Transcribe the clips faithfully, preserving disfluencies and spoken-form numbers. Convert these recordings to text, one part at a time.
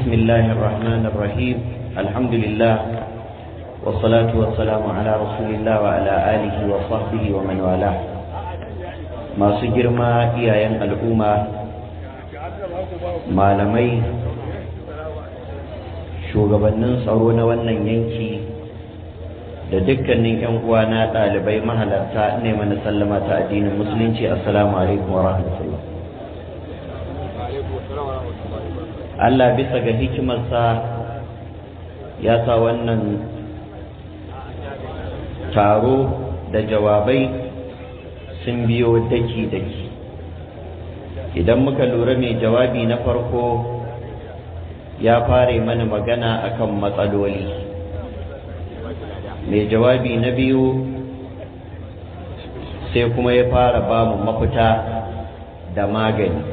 بسم الله الرحمن الرحيم الحمد لله والصلاة والسلام على رسول الله وعلى آله وصحبه ومن والاه ما سجر ما إيايان الأمة malamai shugabannin tsaro na wannan yanki da dukkanin yan uwana ɗalibai mahalarta ne mana sallama ta addinin musulunci assalamu alaikum wa rahmatullah. Allah bisa ga hikimarsa ya sa wannan taro da jawabai sun biyo daki-daki. Idan muka lura mai jawabi na farko ya fara mana magana akan matsaloli, mai jawabi na biyu sai kuma ya fara ba mu mafita da magani.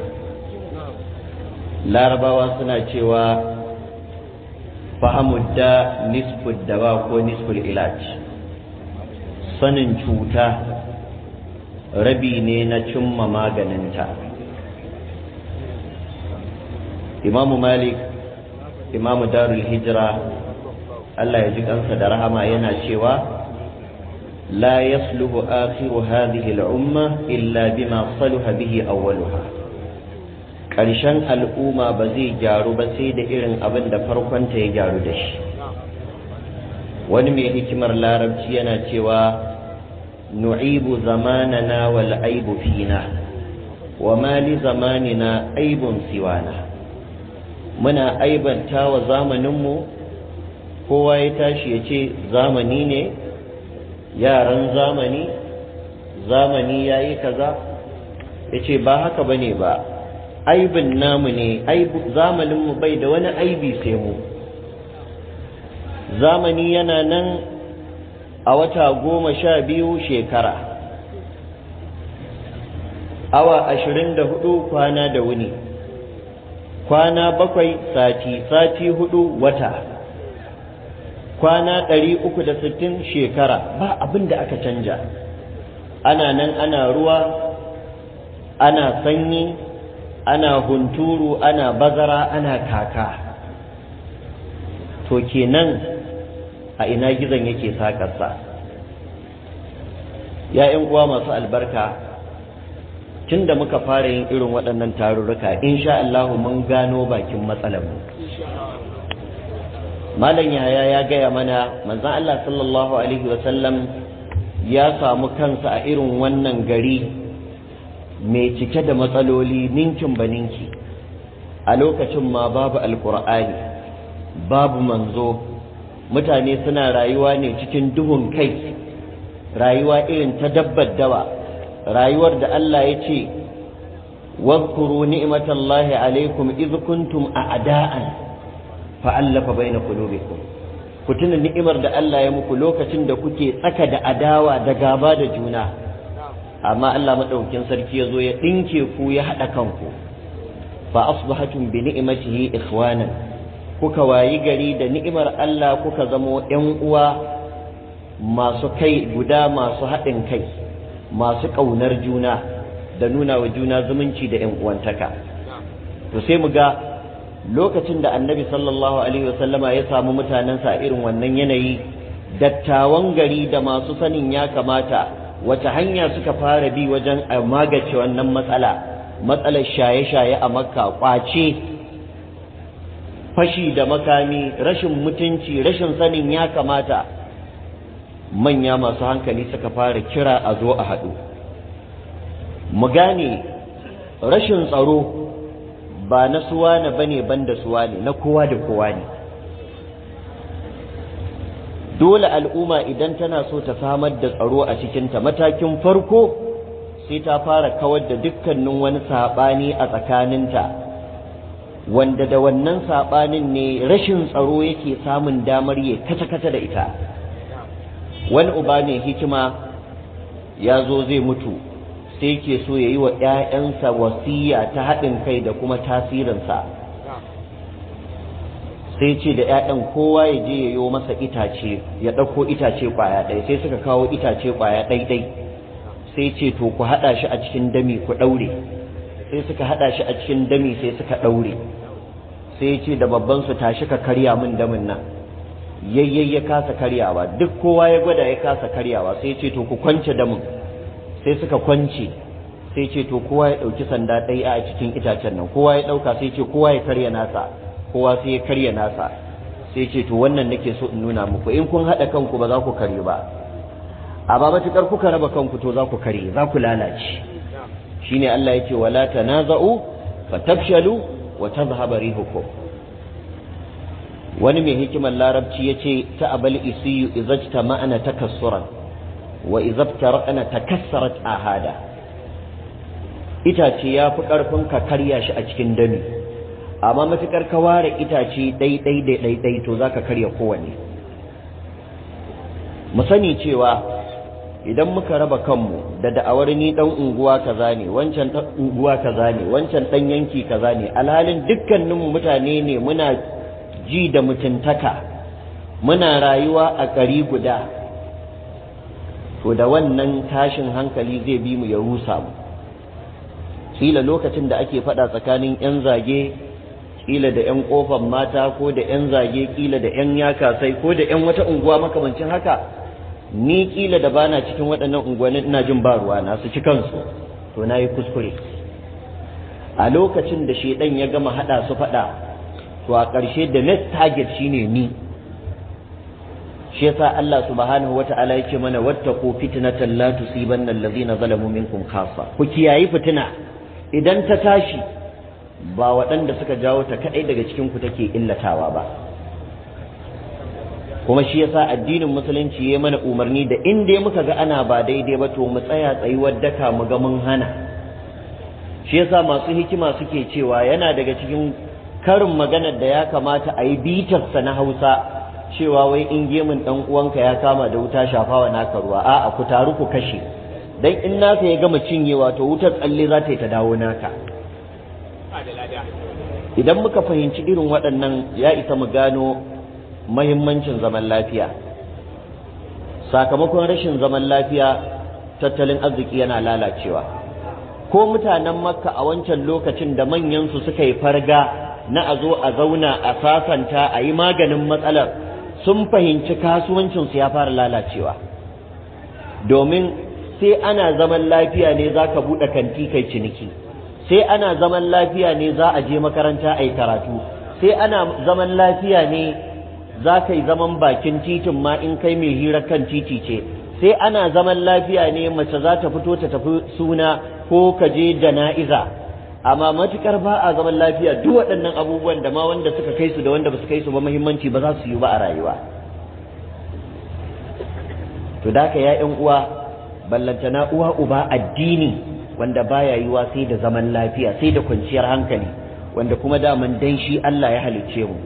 Larabawa suna cewa fahamud da nisfud dawa ko nisful ilaj, sanin cuta rabi ne na cimma maganinta. Imamu Malik, Imamu Darul Hijra, Allah ya ji kansa da rahama yana cewa la yasluhu akhiru hadhihi al-umma illa bima salaha bihi awwaluha. Ƙarshen al'umma ba zai gyaru ba sai da irin abin da farkonta ya gyaru da shi. Wani mai hikimar larabci yana cewa nu'ibu zamanana wal aibu fina wa ma li zamanina aibun siwana. Muna aibanta wa zamaninmu, kowa ya tashi ya ce zamani ne, yaran zamani, zamani ya yi kaza, ya ce ba haka ba ne ba, aibin namu ne, zamaninmu bai da wani aibi sai mu. Zamani yana nan a wata goma sha biyu shekara, awa ashirin da hudu kwana da wuni. Kwana bakwai sati, sati hudu wata, kwana ɗari uku da sittin shekara, ba abin da aka canja. Ana nan ana ruwa, ana sanyi, ana hunturu, ana bazara, ana kaka. To kenan a ina gizon yake sakarsa? Ya ƴan uwa masu albarka, tun da muka fara yin irin waɗannan tarurruka insha Allah mun gano bakin matsalar mu. Malam Yahaya ya gaya mana manzon Allah sallallahu alaihi wa sallam ya samu kansa a irin wannan gari mai cike da matsaloli ninkin baninki. A lokacin ma babu alqur'ani, babu manzo, mutane suna rayuwa ne cikin duhun kai, rayuwa irin ta dabbar dawa, rayuwar da Allah ya ce wadhkuru ni'matallahi alaikum idh kuntum a'da'an fa'alafa baina qulubikum. Ku tuna ni'imar da Allah ya muku lokacin da kuke tsaka da adawa da gaba da juna, amma Allah madaukakin sarki yazo ya dinke ku ya hada kanku, fa asbahatum bi ni'matihi ikhwanan. Kuka wayi gari da ni'imar Allah kuka zamo ƴan uwa masu kai guda, masu haɗin kai, masu ƙaunar juna da nuna wa juna zumunci da ƴan uwantaka. To sai mu ga lokacin da annabi sallallahu alaihi wasallama ya samu mutanensa irin wannan yanayi, dattawan gari da masu sanin ya kamata wace hanya suka fara bi wajen a magace wannan matsala, matsalar shaye-shaye a Makka, kwace, fashi da makami, rashin mutunci, rashin sanin ya kamata. Manya masu hankali suka fara kira a zo a haɗu. Mu gane rashin tsaro ba na suwa na bane banda suwa ne, na kowa da kowa ne. Dole al'umma idan tana so ta samar da tsaro a cikinta, matakin farko sai ta fara kawar da dukkanin wani saɓani a tsakaninta, wanda da wannan saɓanin ne rashin tsaro yake samun damar ya kata-kata da ita. Wani uba mai hikima ya zo zai mutu sai ke so ya yi wa ‘ya'yansa wasiya ta haɗin kai da kuma tasirinsa, sai ce da ‘ya'yan kowa ya je ya yi masa itace, ya ɗauko itace ƙwaya ɗaya, sai suka kawo itace ƙwaya ɗai-ɗai, sai ce to ku haɗa shi a cikin dami ku ɗaure, sai suka haɗa shi a cikin dami sai suka ɗaure, sai ya ce da babban su tashi ka karya min damin nan yayyay ya kasa karyawa, duk kowa ya gwada ya kasa karyawa, sai ya ce to ku kwance damin, sai suka kwance, sai ce to kowa ya ɗauki sanda ɗaya a cikin itacen nan, kowa ya ɗauka, sai ce kowa ya karya nasa, kowa sai ya karya nasa, sai ce to wannan nake so in nuna muku, in kun haɗa kanku ba za ku karye ba, amma matuƙar kuka raba kanku to za ku karye, za ku lalace. Shine Allah yake wala tanaza'u fatafshalu wa tadhhabu rihukum. Wani mai hikimar larabci yace ta abal isiyu izajta ma'ana takassuran wa izabtara'ana takassarat ahada. Itace ya fi ƙarfin ka karya shi a cikin dami, amma matuƙar ka ware itace ɗaiɗai da ɗaiɗai to za ka karya kowanne. Mu sani cewa idan muka raba kanmu da da'awar ni ɗan unguwa kaza ne, wancan ɗan unguwa kaza ne, wancan ɗan yanki kaza ne, alhalin dukkaninmu mutane ne, muna ji da mutuntaka, muna rayuwa a ƙari guda, to da wannan tashin hankali zai bi mu ya rusa mu. Kila lokacin da ake faɗa tsakanin 'yan zage, kila da 'yan ƙofar mata, ko da 'yan zage, kila da 'yan yakasai, ko da 'yan wata unguwa makamancin haka, ni kila da bana cikin waɗannan unguwannin ina jin ba ruwa na su ci kansu, to na yi kuskure. A lokacin da shedan ya gama haɗa su faɗa, to a ƙarshe da next target shine ni. Shi yasa Allah subhanahu wata'ala yake mana wattaqu fitnatan la tusibanna allazina zalamu minkum khassa. Ku kiyayi fitina idan ta tashi ba waɗanda suka jawo ta kaɗai daga cikinku take illatawa ba. Kuma shi yasa addinin musulunci ya mana umarni da in dai muka ga ana ba daidai ba to mu tsaya tsayuwar daka mu ga mun hana. Shi yasa masu hikima suke cewa yana daga cikin karin maganar da ya kamata a yi bitarsa na Hausa, cewa wai in gemun ɗan uwanka ya kama da wuta shafawa naka ruwa, a'a ku taru ku kashe, dan in naka ya gama cinyewa to wutar tsalle za ta yi ta dawo naka. Idan muka fahimci irin waɗannan ya isa mu gano mahimmancin zaman lafiya. Sakamakon rashin zaman lafiya tattalin arziki yana lalacewa. Ko mutanen Makka a wancan lokacin da manyansu suka yi farga na a zo a zauna a sasanta a yi maganin matsalar, sun fahimci kasuwancinsu ya fara lalacewa. Domin sai ana zaman lafiya ne za ka buɗe kanti kai ciniki, sai ana zaman lafiya ne za a je makaranta a yi karatu, sai ana zaman lafiya ne za ka yi zaman bakin titin ma in kai mai hira kan titi ce, sai ana zaman lafiya ne mace za ta fito ta tafi suna ko ka je jana'iza. Amma matukar ba a zaman lafiya duk waɗannan abubuwan da ma wanda suka kai su da wanda ba su kai su ba muhimmanci ba za su yi ba a rayuwa. To da ka ya ƴan uwa, ballantana uwa uba addini wanda baya yiwa sai da zaman lafiya, sai da kwanciyar hankali, wanda kuma daman dan shi Allah ya halicce mu.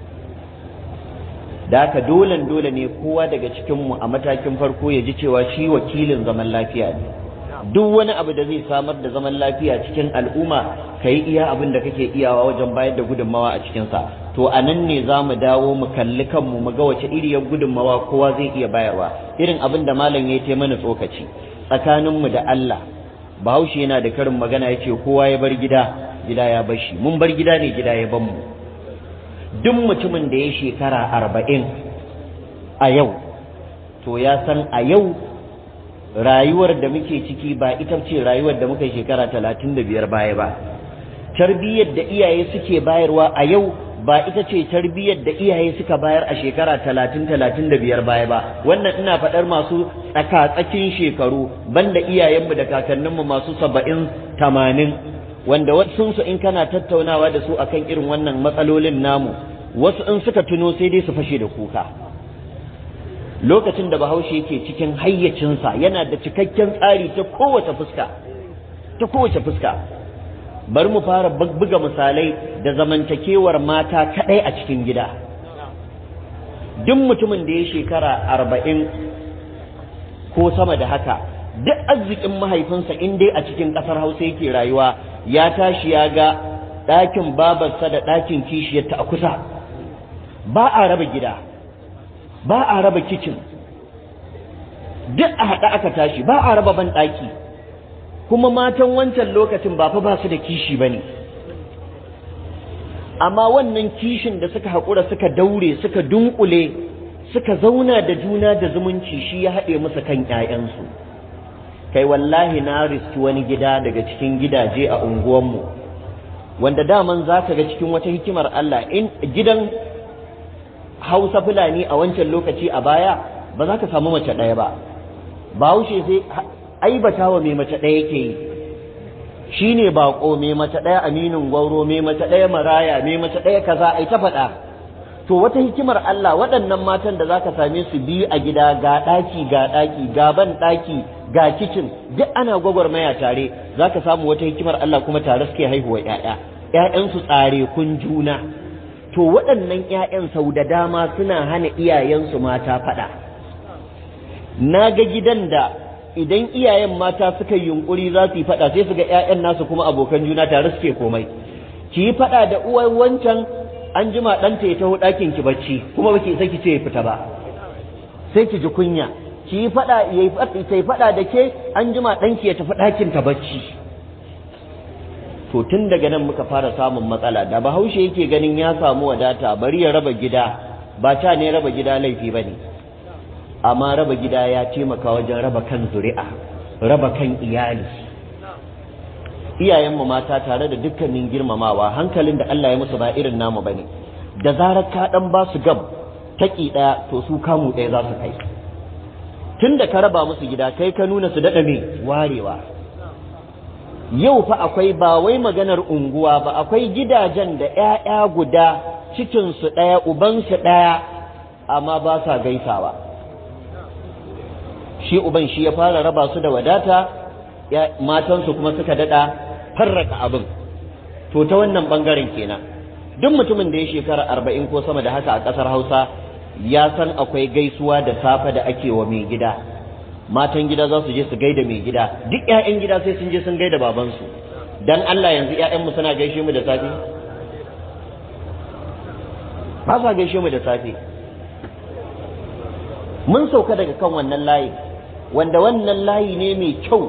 Da haka dolen dole ne kowa daga cikin mu a matakin farko ya ji cewa shi wakilin zaman lafiya ne. Duk wani abu da zai samar da zaman lafiya cikin al'umma, ka yi iya abin da kake iyawa wajen bayar da gudunmawa a cikinsa. To a nan ne za mu dawo mu kalli kanmu mu ga wace iriyar gudunmawa kowa zai iya bayarwa. Irin abin da malam ya ce mana tsokaci tsakaninmu da Allah. Bahaushe yana da karin magana ya ce kowa ya bar gida, gida ya bar shi. Mun bar gida ne, gida ya bar mu. Duk mutumin da ya shekara arba'in a yau, to ya san a yau rayuwar da muke ciki ba ita ce rayuwar da muka shekara talatin da biyar baya ba. Tarbiyyar da iyaye suke bayarwa a yau ba ita ce tarbiyyar da iyaye suka bayar a shekara talatin talatin da biyar baya ba. Wannan ina faɗar masu tsaka-tsakin shekaru, banda iyayenmu da kakanninmu masu saba'in tamanin, wanda wasu in kana tattaunawa da su akan irin wannan matsalolin namu, wasu in suka tuno sai dai su fashe da kuka. Lokacin da Bahaushe yake cikin hayyacinsa yana da cikakken tsari ta kowace fuska, ta kowace fuska. Bari mu fara buga misalai da zamantakewar mata kaɗai a cikin gida. Duk mutumin da ya shekara arba'in ko sama da haka, duk arzikin mahaifinsa in dai a cikin ƙasar Hausa yake rayuwa, ya tashi ya ga ɗakin babarsa da ɗakin kishiyarta a kusa. Ba a raba gida, ba a raba kicin, duk a haɗa aka tashi, ba a raba ban ɗaki. Kuma matan wancan lokacin ba fa ba su da kishi ba ne. amma wannan kishin da suka haƙura suka daure suka dunkule suka zauna da juna da zumunci shi ya haɗe musu kan ƴaƴansu. Kai wallahi na riski wani gida daga cikin gidaje a unguwanmu wanda daman za ka ga cikin wata hikimar Allah in gidan Hausa Fulani a wancan lokaci a baya ba za ka samu mace ɗaya ba. Bahaushe sai aibata wa mai mace ɗaya yake yi, shi ne baƙo mai mace ɗaya aminin gwauro, mai mace ɗaya maraya, mai mace ɗaya kaza ai ta faɗa. To wata hikimar Allah waɗannan matan da za ka same su biyu a gida ga ɗaki ga ɗaki ga ban ɗaki ga kicin duk ana gwagwarmaya tare, za ka samu wata hikimar Allah kuma tare suke haihuwa ‘ya'ya, ‘ya'yansu tsare kun juna. To waɗannan ‘ya'yan sau da dama suna hana iyayensu mata faɗa. Na ga gidan da idan iyayen mata suka yi yunƙuri za su yi faɗa sai su ga ‘ya'yan nasu kuma abokan juna tare suke komai. Ki yi faɗa da uwar wancan an jima ɗanta ya taho ɗakin ki bacci kuma baki sai ki ce ya fita ba, sai ki ji kunya. Ki yi faɗa ya yi faɗa da ke an jima ɗanki ya tafi ɗakin ta bacci. To tun daga nan muka fara samun matsala. Da Bahaushe yake ganin ya samu wadata bari ya raba gida, ba ta ne raba gida laifi ba ne, amma raba gida ya taimaka wajen raba kan zuri'a, raba kan iyali. Iyayenmu mata tare da dukkanin girmamawa hankalin da Allah ya musu ba irin namu bane. Da zarar ka dan ba su gab taki daya to su kamu daya za su kai. Tunda ka raba musu gida kai ka nuna su dada me warewa. Yau fa akwai ba wai maganar unguwa ba, akwai gidajen da ƴaƴa guda cikin su daya uban su daya amma ba sa gaisawa. Shi uban shi ya fara raba su da wadata, matansu kuma suka dada farraka abin. To ta wannan bangaren kenan duk mutumin da ya shekara arba'in ko sama da haka a ƙasar Hausa ya san akwai gaisuwa da safe da ake wa mai gida. Matan gida za su je su gaida mai gida, duk ƴaƴan gida sai sun je sun gaida babansu. Dan Allah yanzu ƴaƴanmu suna gaishe mu da safe? Ba sa gaishe mu da safe. Mun sauka daga kan wannan layi wanda wannan layi ne mai kyau.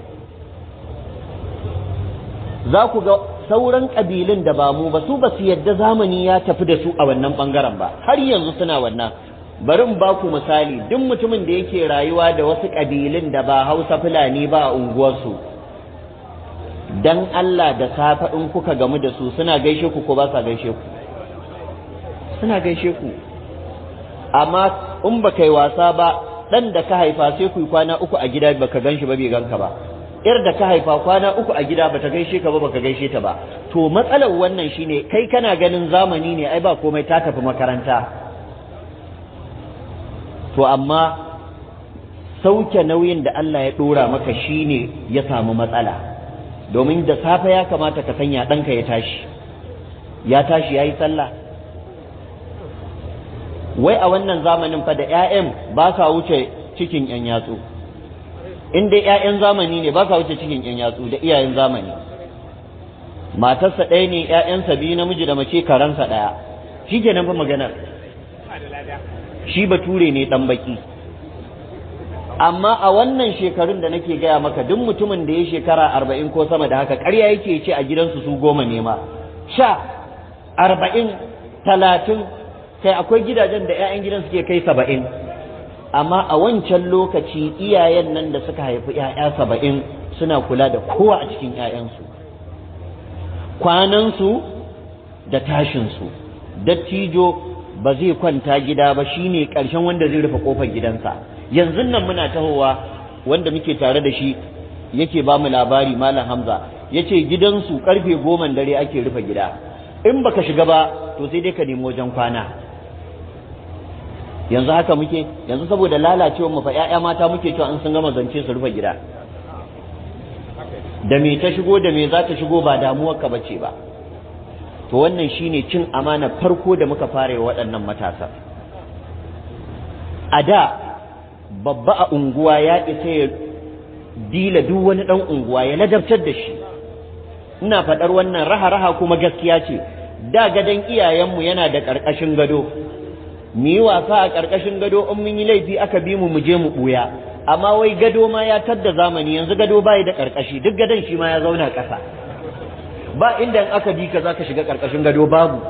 Za ku ga sauran ƙabilun da ba mu ba su ba su yadda zamani ya tafi da su a wannan ɓangaren ba, har yanzu suna wannan. Bari in ba ku misali, duk mutumin da yake rayuwa da wasu ƙabilun da ba Hausa Fulani ba a unguwarsu, dan Allah da safe in kuka gamu da su suna gaishe ku ko ba sa gaishe ku? Suna gaishe ku. Amma in ba kai wasa ba, ɗan da ka haifa sai ku yi kwana uku a gida baka gan shi ba bai ganka ba. Ir da ka haifa kwana uku a gida bata gaishe ka ba baka gaishe ta ba. To matsalar wannan shine kai kana ganin zamani ne ai ba komai ta tafi makaranta. To amma sauke nauyin da Allah ya dora maka shine ya samu matsala. Domin da safe ya kamata ka sanya ɗanka ya tashi. Ya tashi yayi sallah. Wai a wannan zamanin fa da ƴaƴan ba sa wuce cikin ƴan yatsu. In dai ƴaƴan zamani ne ba sa wuce cikin ƴan yatsu da iyayen zamani. Matarsa ɗaya ne, ƴaƴansa biyu namiji da mace, karansa ɗaya. Shi kenan fa maganar. Shi bature ne ɗan baki. Amma a wannan shekarun da nake gaya maka duk mutumin da ya shekara arba'in ko sama da haka ƙarya yake ce a gidansu su goma ne ma. Sha, arba'in, talatin, kai akwai gidajen da ƴaƴan gidan suke kai saba'in. Amma a wancan lokaci iyayen nan da suka haifi ‘ya'ya saba'in suna kula da kowa a cikin ‘ya'yansu, kwanansu da tashinsu. Dattijo ba zai kwanta gida ba, shi ne ƙarshen wanda zai rufe ƙofar gidansa. Yanzu nan muna tahowa wanda muke tare da shi yake ba mu labari, Malam Hamza ya ce gidansu ƙarfe goman dare ake rufe gida. In baka shiga ba to sai dai ka nemi wajen kwana. Yanzu haka muke, yanzu saboda lalacewar mu fa ƴaƴa mata muke cewa in sun gama zance su rufe gida. Da me ta shigo da me za ta shigo ba damuwar ka bace ba. To wannan shine cin amana farko da muka fara wa waɗannan matasa. A da babba a unguwa ya isa ya dila duk wani ɗan unguwa ya ladabtar da shi. Ina faɗar wannan raha-raha kuma gaskiya ce. Da gadon iyayenmu yana da ƙarƙashin gado. Mu yi wasa a ƙarƙashin gado, in mun yi laifi aka bi mu mu je mu ɓuya. Amma wai gado ma ya tadda zamani, yanzu gado bai da ƙarƙashi, duk gadon shi ma ya zauna ƙasa. ba inda in aka bi ka za ka shiga ƙarƙashin gado babu,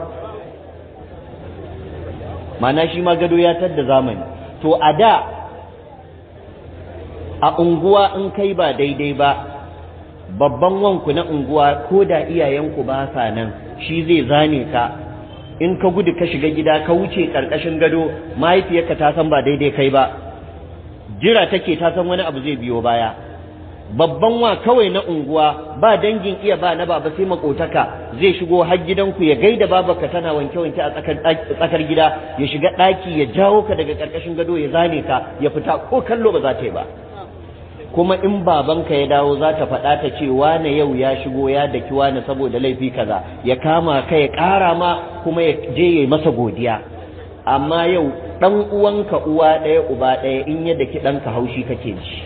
mana shi ma gado ya tadda zamani. To a da a unguwa in kai ba daidai ba, babban wanku na unguwa ko da iyayenku ba sa nan shi zai zane ka, in ka gudu ka shiga gida ka wuce ƙarƙashin gado, mahaifiyarka ta san ba daidai kai ba, jira take ta san wani abu zai biyo baya. Babban wa kawai na unguwa ba dangin iya ba na baba sai makotaka zai shigo har gidanku ya gaida babarka tana wanke-wanke a tsakar gida, ya shiga ɗaki ya jawo ka daga ƙarƙashin gado ya zane ka ya fita, ko kallo ba za ta yi ba. Kuma in babanka ya dawo za ta faɗa ta ce wane yau ya shigo ya daki wane saboda laifi kaza, ya kama ka ya ƙara ma kuma ya je ya masa godiya. Amma yau ɗan uwanka uwa ɗaya uba ɗaya in ya daki ɗanka haushi kake ji.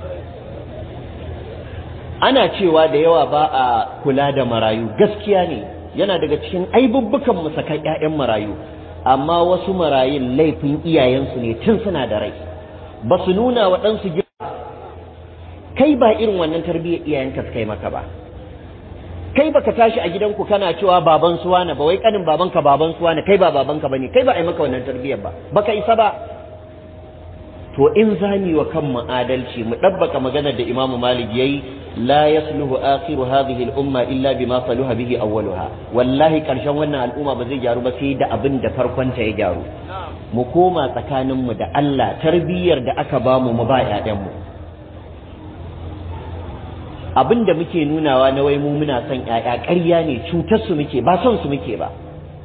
Ana cewa da yawa ba a kula da marayu, gaskiya ne, yana daga cikin aibubbukan mu sakan ƴaƴan marayu, amma wasu marayun laifin iyayensu ne tun suna da rai, ba su nuna wa ɗansu girma. Kai ba irin wannan tarbiyyar iyayenka suka yi maka ba, kai baka tashi a gidanku kana cewa baban suwa na ba, wai kanin babanka baban suwa na, kai ba babanka bane, kai ba a yi maka wannan tarbiyyar ba, baka isa ba. To in zani wa kanmu adalci mu dabbaka maganar da Imam Malik yayi, la yasluhu akhiru hadhihi al-umma illa bima saluha bihi awwaluha. Wallahi karshen wannan al'umma ba zai gyaru ba sai da abin da farkon ta ya gyaru. Mu koma tsakanin mu da Allah, tarbiyyar da aka bamu mu ba ƴaƴan mu. Abin da muke nunawa na wai mu muna son ƴaƴa ƙarya ne, cutar su muke, ba son su muke ba.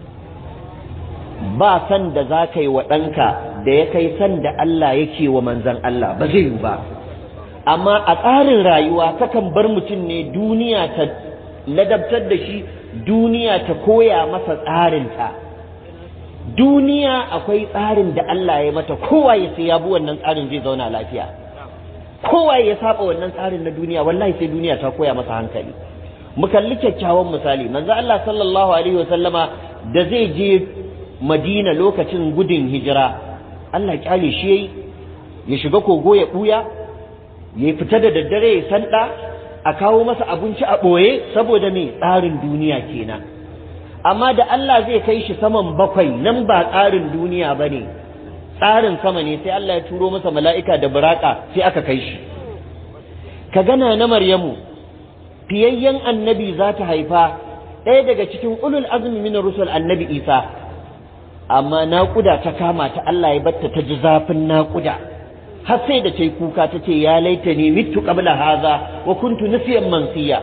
Ba san da za ka yi wa ɗanka da ya kai san da Allah yake wa manzan Allah, ba zai yi ba. Amma a tsarin rayuwa kakan bar mutum ne duniya ta ladabtar da shi, duniya ta koya masa tsarinta. Duniya akwai tsarin da Allah ya mata, kowa ya sai ya bi wannan tsarin zai zauna lafiya. Kowa ya saba wannan tsarin na duniya, wallahi sai duniya ta koya masa hankali. Mu kalli kyakkyawan misali, manzo Allah sallallahu alaihi wasallama da zai je Madina lokacin gudun hijira, Allah kyale shi yayi ya shiga kogo ya buya, ya fita da daddare ya sanda, a kawo masa abinci a boye, saboda me tsarin duniya kenan. Amma da Allah zai kai shi saman bakwai, nan ba tsarin duniya bane, tsarin sama ne, sai Allah ya turo masa mala'ika da buraka sai aka kai shi. Ka gana na Maryamu, fiyayyen annabi za ta haifa, ɗaya daga cikin ulul azmi min rusul annabi Isa, amma naƙuda ta kama ta, Allah ya batta ta ji zafin naƙuda, har sai da ta yi kuka ta ce ya laita ne mitu qabla haza wa kuntu nasiyan mansiya.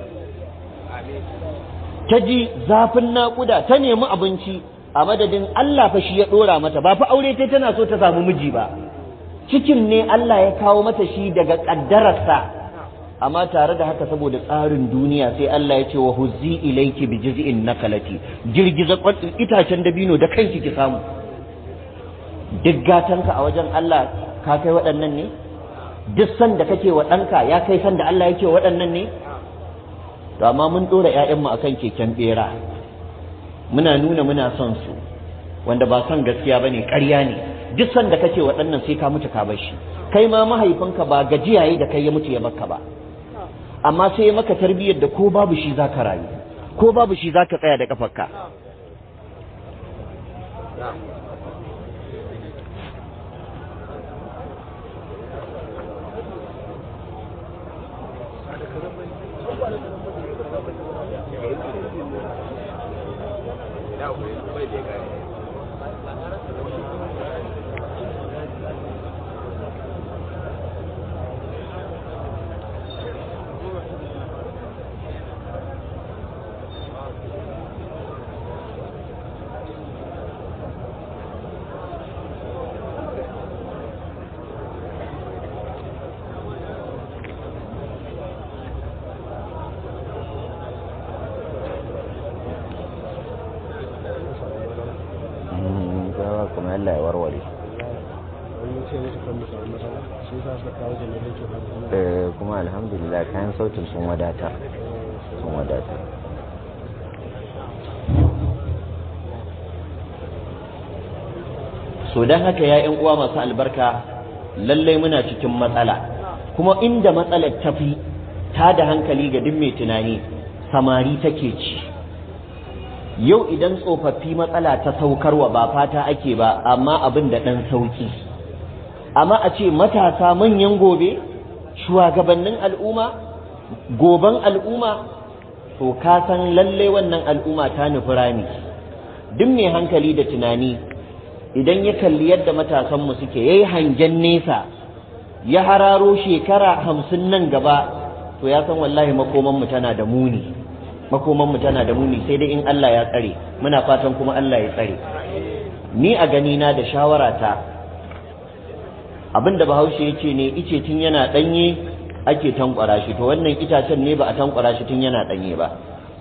Ta ji zafin naƙuda, ta nemi abinci, a madadin Allah fa shi ya ɗora mata, ba fa aure ta tana so ta samu miji ba, cikin ne Allah ya kawo mata shi daga ƙaddararsa. Amma tare da haka saboda tsarin duniya sai Allah ya ce wa huzzi ilayki bi jiz'in nakalati, girgiza itacen dabino da kanki ki samu. Duk gatanka a wajen Allah ka kai waɗannan ne? Duk san da kake wa ɗanka ya kai san da Allah yake wa waɗannan ne? To amma mun ɗora ƴaƴanmu akan keken ɓera, muna nuna muna son su, wanda ba son gaskiya bane, ƙarya ne. Duk san da kake waɗannan sai ka mutu ka bar shi. Kai ma mahaifinka ba gajiyaye da kai ya mutu ya bakka ba, amma sai ya maka tarbiyyar da ko babu shi za ka rayu, ko babu shi za ka tsaya da kafarka. Allah ya warware. Eh kuma alhamdulillah kayan sautin sun wadata sun wadata so dan haka ya ƴan uwa masu albarka, lallai muna cikin matsala, kuma inda matsalar tafi ta da hankali ga duk mai tunani samari take ci. Yau idan tsofaffi matsala ta saukarwa ba fata ake ba, amma abin da ɗan sauki. Amma a ce matasa manyan gobe, shugabannin al'umma, goban al'umma, to ka san lalle wannan al'umma ta nufi rami. Duk mai hankali da tunani idan ya kalli yadda matasanmu suke, yayi hangen nesa, ya hararo shekara hamsin nan gaba, to ya san wallahi makomanmu tana da muni. makomanmu tana da muni sai dai in Allah ya tsare, muna fatan kuma Allah ya tsare. Ni a ganina da shawarata, abinda Bahaushe yace ne ice tun yana danye ake tankwara shi, to wannan itacen ne ba a tankwara shi tun yana danye ba.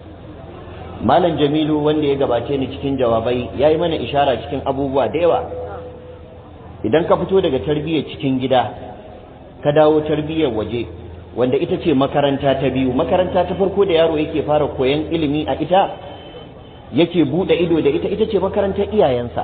Malam Jamilu wanda ya gabace ni cikin jawabai yayi mana ishara cikin abubuwa da yawa. Idan ka fito daga tarbiyyar cikin gida ka dawo tarbiyyar waje, wanda ita ce makaranta ta biyu, makaranta ta farko da yaro yake fara koyan ilimi a ita, yake bude ido da ita, ita ce makarantar iyayensa.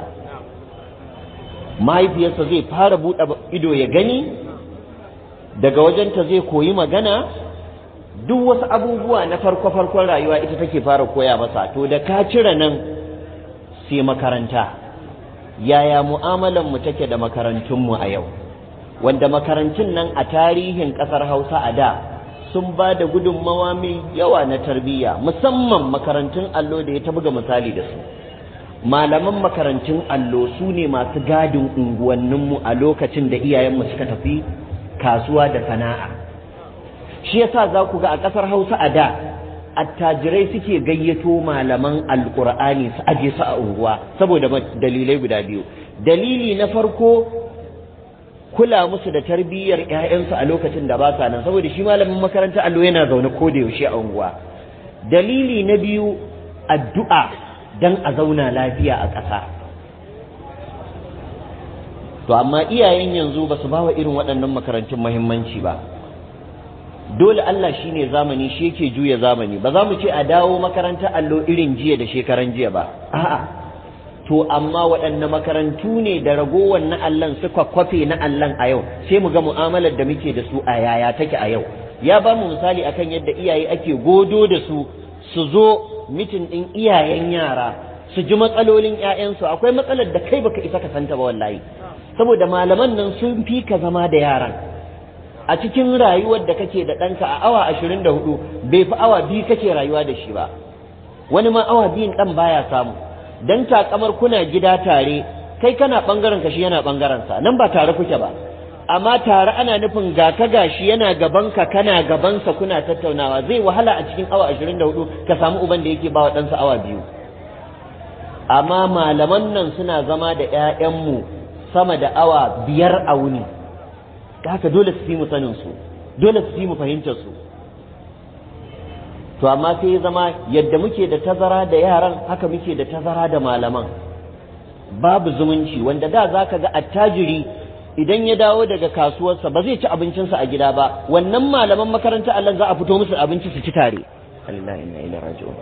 Mahaifiyarsa zai fara bude ido ya gani, daga wajenta zai koyi magana, duk wasu abubuwa na farko farkon rayuwa ita take fara koya masa. To da ka cire nan sai makaranta. Yaya mu'amalan mu take da makarantun mu a yau? Wanda makarantun nan a tarihin ƙasar Hausa a da sun ba da gudunmawa mai yawa na tarbiyya, musamman makarantun allo da ya ta buga misali da su. Malaman makarantun allo su ne masu gadin unguwanninmu a lokacin da iyayenmu suka tafi kasuwa da sana'a. Shi yasa za ku ga a ƙasar Hausa a da attajirai suke gayyato malaman alƙur'ani su aje su a unguwa saboda dalilai guda biyu. Dalili na farko, kula musu da tarbiyyar ƴaƴansu a lokacin da ba sa nan, saboda shi malamin makaranta allo yana zaune ko da yaushe a unguwa. Dalili na biyu, addu'a dan a zauna lafiya a ƙasa. To amma iyayen yanzu ba su bawa irin waɗannan makarantun muhimmanci ba. Dole Allah shine zamani, shi yake juya zamani. Ba za mu ce a dawo makarantar allo irin jiya da shekaran jiya ba. A'a. To amma waɗanne makarantu ne da ragowar na Allahn suka kwafe na Allahn a yau, sai mu ga mu'amalar da muke da su a yaya take a yau. Ya ba mu misali akan yadda iyaye ake godo da su su zo mitin ɗin iyayen yara su ji matsalolin ƴaƴansu. Akwai matsalar da kai baka isa ka santa ba wallahi, saboda malaman nan sun fi ka zama da yaran. A cikin rayuwar da kake da ɗanka a awa ashirin da hudu bai fi awa biyu kake rayuwa da shi ba, wani ma awa biyun ɗan baya samu. Dan takamar kuna gida tare, kai kana bangaren ka shi yana bangaren sa, nan ba tare kuke ba, amma tare ana nufin ga ka gashi yana gaban ka kana gaban sa, kuna tattaunawa. Zai wahala a cikin awa ashirin da hudu ka samu uban da yake ba wa ɗansa awa biyu. Amma malaman nan suna zama da ƴaƴanmu sama da awa biyar a wuni, haka dole su fi mu sanin su, dole su fi mu fahimtar su. To amma sai ya zama yadda muke da tazara da yaran, haka muke da tazara da malaman. Babu zumunci, wanda da za ka ga attajiri idan ya dawo daga kasuwarsa ba zai ci abincinsa a gida ba, wannan malaman makaranta Allah za a fito musu abinci su ci tare. Allah inna ilaihi raji'un.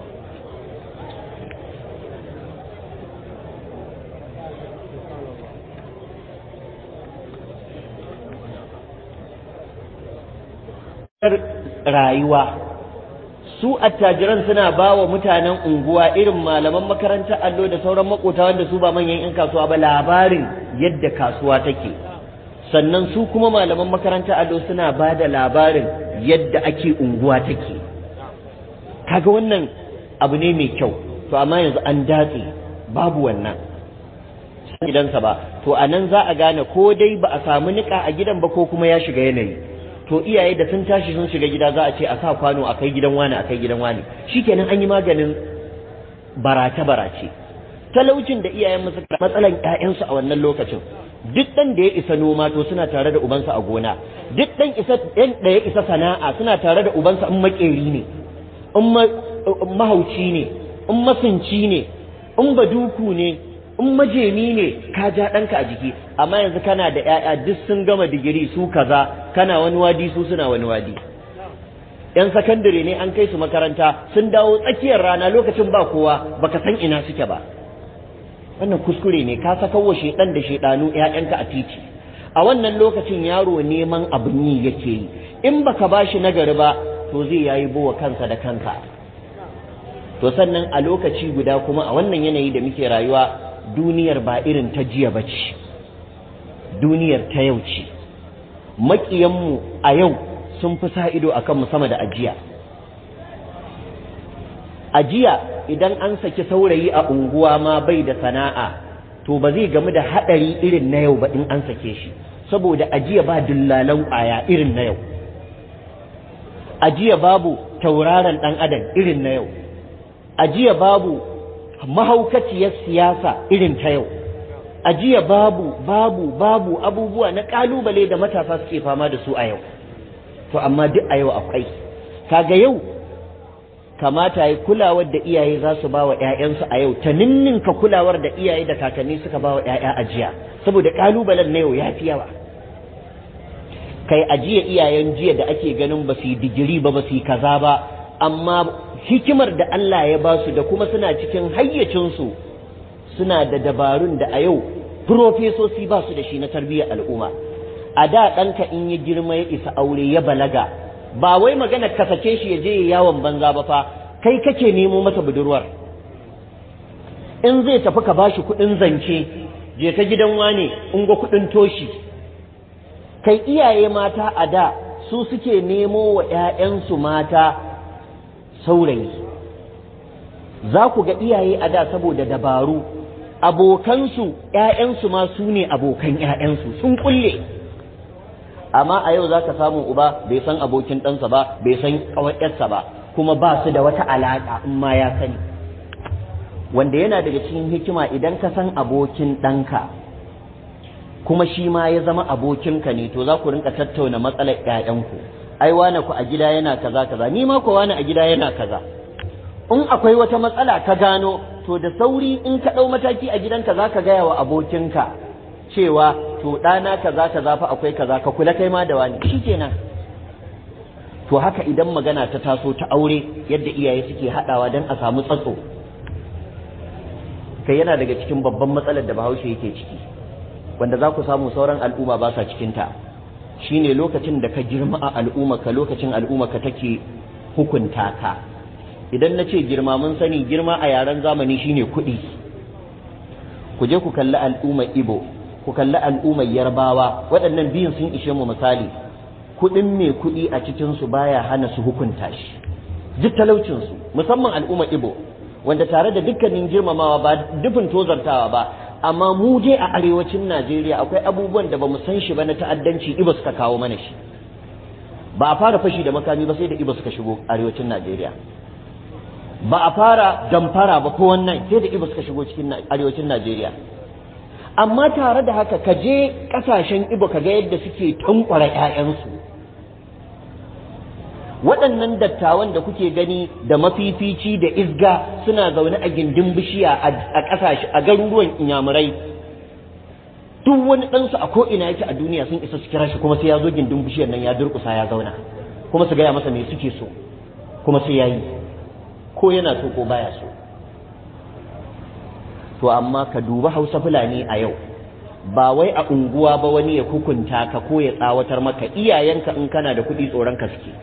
Rayuwa su attajiran suna ba wa mutanen unguwa irin malaman makarantar allo da sauran makota wanda su ba manyan 'yan kasuwa ba labarin yadda kasuwa take, sannan su kuma malaman makarantar allo suna ba da labarin yadda ake unguwa take. Kaga wannan abu ne mai kyau, to amma yanzu an datse, babu wannan gidansa ba. To a nan za a gane ko dai ba a samu niƙa a gidan ba ko kuma ya shiga yanayi. To iyaye da sun tashi sun shiga gida za a ce a sa kwano a kai gidan wani, a kai gidan wani, shikenan an yi maganin barace barace. Talaucin da iyayen musu matsalan ƴaƴansu a wannan lokacin, duk ɗan da ya isa noma to suna tare da ubansa a gona, duk ɗan isa ɗan da ya isa sana'a suna tare da ubansa, in makeri ne, in mahauci ne, in masunci ne, in baduku ne, in majemi ne, ka ja ɗanka a jiki. Amma yanzu kana da ƴaƴa duk sun gama digiri su kaza, kana wani wadi su suna wani wadi. Yan sakandare ne an kai su makaranta sun dawo tsakiyar rana lokacin ba kowa, baka san ina suke ba. Wannan kuskure ne, ka saka wa shedan da shedanu ƴaƴanka a titi. A wannan lokacin yaro neman abin yi yake yi, in baka bashi nagari ba to zai yayi bowa kansa da kanka. to sannan a lokaci guda kuma a wannan yanayi da muke rayuwa duniyar ba irin ta jiya ba ce, duniyar ta yau ce. Maƙiyanmu a yau sun fi sa ido a kanmu sama da ajiya. Ajiya idan an saki saurayi a unguwa ma bai da sana'a to ba zai gamu da haɗari irin na yau ba in an sake shi, saboda ajiya ba dillalan ƙwaya irin na yau, ajiya babu tauraron ɗan adam irin na yau, ajiya babu mahaukaciyar siyasa irin ta yau, ajiya babu babu babu abubuwa na ƙalubale da matasa suke fama da su a yau. To amma duk a yau akwai. Kaga yau kamata yi kulawar da iyaye za su ba wa ‘ya'yansu a yau ta ninninka kulawar da iyaye da kakanni suka ba wa ‘ya'ya ajiya, saboda ƙalubalen na yau ya fi yawa. Kai ajiya iyayen jiya da ake ganin ba su yi digiri ba ba su yi kaza ba, amma hikimar da Allah ya ba su da kuma suna cikin hayyacinsu suna da dabarun da a yau profesoci ba su da shi na tarbiyyar al'umma. A da ɗanka in ya girma ya isa aure ya balaga, ba wai magana ka sake shi ya je yawon banza ba fa, kai kake nemo masa budurwar. In zai tafi ka bashi kuɗin zance, je ka gidan wane in ga kuɗin toshi. Kai iyaye mata a da su suke nemo wa ‘ya'yansu mata saurayi. Za ku ga iyaye a da saboda dabaru, abokansu ‘ya'yansu ma su ne abokan ‘ya'yansu sun kulle. Amma a yau za ka samu uba bai san abokin ɗansa ba, bai san ƙawarsa ba, kuma ba su da wata alaƙa in ma ya sani. Wanda yana daga cikin hikima idan ka san abokin ɗanka, kuma shi ma ya zama abokinka ne, to za ku rinka tattauna matsalar ‘ya'yanku. Ai wane ku a gida yana kaza kaza, ni ma ku wane a gida yana kaza. In akwai wata matsala ka gano, to da sauri in ka ɗau mataki a gidanka za ka gaya wa abokinka cewa to ɗana kaza kaza fa akwai kaza, ka kula kai ma da wani, shi kenan. To haka idan magana ta taso ta aure yadda iyaye suke haɗawa don a samu tsatso, kai yana daga cikin babban matsalar da Bahaushe yake ciki, wanda za ku samu sauran al'umma ba sa cikinta, shine lokacin da ka girma a al'umma ka, lokacin al'umma ka take hukunta ka. Idan na ce girma, mun sani girma a yaren zamani shine kuɗi. Ku je ku kalli al'ummar Ibo, ku kalli al'ummar Yarbawa, waɗannan biyun sun ishe mu misali. Kuɗin mai kuɗi a cikinsu baya hana su hukunta shi, duk talaucinsu, musamman al'ummar Ibo, wanda tare da dukkanin girmamawa ba dufin tozartawa ba, amma mu je a arewacin Najeriya akwai abubuwan da ba mu san shi ba na ta'addanci Ibo suka kawo mana shi. Ba a fara fashi da makami ba sai da Ibo suka shigo arewacin Najeriya. Ba a fara damfara ba ko wannan sai da Ibo suka shigo cikin arewacin Najeriya. Amma tare da haka ka je ƙasashen Ibo ka ga yadda suke tankwara ‘ya'yansu. Waɗannan dattawan da kuke gani da mafifici da izga suna zaune a gindin bishiya a ƙasashe a garuruwan inyamurai. Duk wani ɗansu a ko'ina yake a duniya sun isa su kira shi kuma sai ya zo gindin bishiyar nan ya durƙusa ya zauna, kuma su gaya masa me suke so, kuma sai ya yi, ko yana so ko baya so. To amma ka duba Hausa Fulani a yau, ba wai a unguwa ba wani ya hukunta ka ko ya tsawatar maka, iyayenka in kana da kuɗi tsoron ka suke.